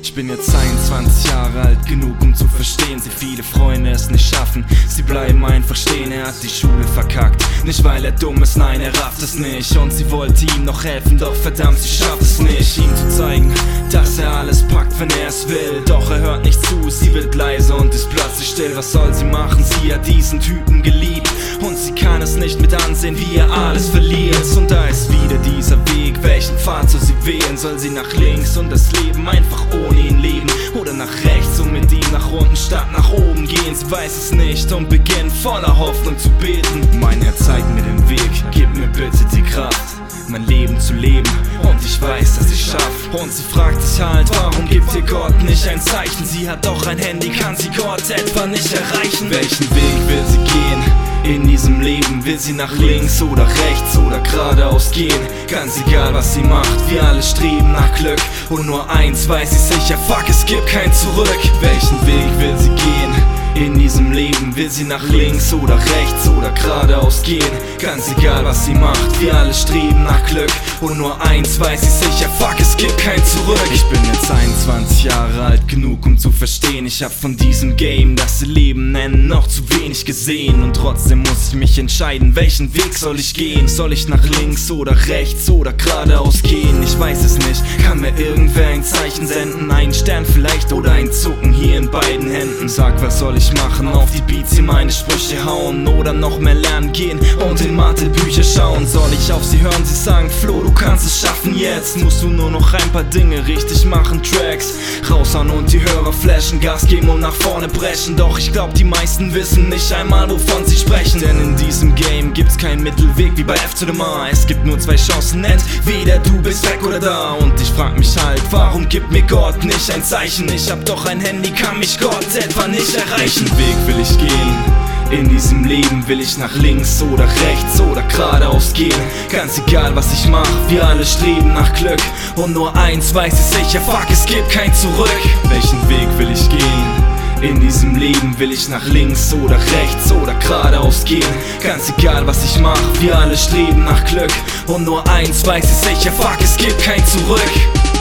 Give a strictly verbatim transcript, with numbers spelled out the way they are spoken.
Ich bin jetzt einundzwanzig Jahre alt, genug um zu verstehen, sie viele Freunde es nicht schaffen, sie bleiben einfach stehen. Er hat die Schule verkackt, nicht weil er dumm ist, nein, er rafft es nicht. Und sie wollte ihm noch helfen, doch verdammt, sie schafft es nicht, ihm zu zeigen, dass er alles packt, wenn er es will. Doch er hört nicht zu, sie wird leise und ist plötzlich still. Was soll sie machen? Sie hat diesen Typen geliebt und sie kann es nicht mit ansehen, wie er alles verliert. Und da ist wieder dieser Weg, welchen Pfad soll sie wählen? Soll sie nach links und das Leben einfach ohne ihn leben? Oder nach rechts und mit ihm nach unten statt nach oben gehen? Sie weiß es nicht und beginnt voller Hoffnung zu beten. Mein Herr, zeig mir den Weg, gib mir bitte die Kraft, mein Leben zu leben, und ich weiß, dass ich schaff. Und sie fragt sich halt, warum gibt ihr Gott nicht ein Zeichen? Sie hat doch ein Handy, kann sie Gott etwa nicht erreichen? Welchen Weg will sie gehen in diesem Leben? Will sie nach links oder rechts oder geradeaus gehen? Ganz egal, was sie macht, wir alle streben nach Glück. Und nur eins weiß sie sicher, fuck, es gibt kein Zurück. Welchen Weg will sie gehen in diesem Leben? Will sie nach links oder rechts oder geradeaus gehen? Ganz egal, was sie macht, wir alle streben nach Glück. Und nur eins weiß sie sicher, fuck, es gibt kein Zurück. Ich bin jetzt einundzwanzig Jahre alt, genug um zu verstehen, ich hab von diesem Game, das sie Leben nennen, noch zu wenig gesehen. Und trotzdem muss ich mich entscheiden, welchen Weg soll ich gehen? Soll ich nach links oder rechts oder geradeaus gehen? Ich weiß es nicht, kann mir irgendwer ein Zeichen senden? Ein Stern vielleicht oder ein Zucken hier in beiden Händen. Sag, was soll ich machen? Auf die Beats hier meine Sprüche hauen oder noch mehr lernen gehen und in Mathebücher schauen? Soll ich auf sie hören, sie sagen, Flo, du kannst es schaffen, jetzt musst du nur noch ein paar Dinge richtig machen. Tracks raushauen und die Hörer flashen, Gas geben und nach vorne brechen. Doch ich glaub, die meisten wissen nicht einmal, wovon sie sprechen. Denn in diesem Game gibt's keinen Mittelweg wie bei F to the Ma. Es gibt nur zwei Chancen, entweder du bist weg oder da. Und ich frag mich halt, warum gibt mir Gott nicht ein Zeichen? Ich hab doch ein Handy, kann mich Gott etwa nicht erreichen? Welchen Weg will ich gehen in diesem Leben? Will ich nach links oder rechts oder geradeaus gehen? Ganz egal, was ich mach, wir alle streben nach Glück. Und nur eins weiß ich sicher, fuck, es gibt kein Zurück. Welchen Weg will ich gehen in diesem Leben? Will ich nach links oder rechts oder geradeaus gehen? Ganz egal, was ich mach, wir alle streben nach Glück. Und nur eins weiß ich sicher, fuck, es gibt kein Zurück.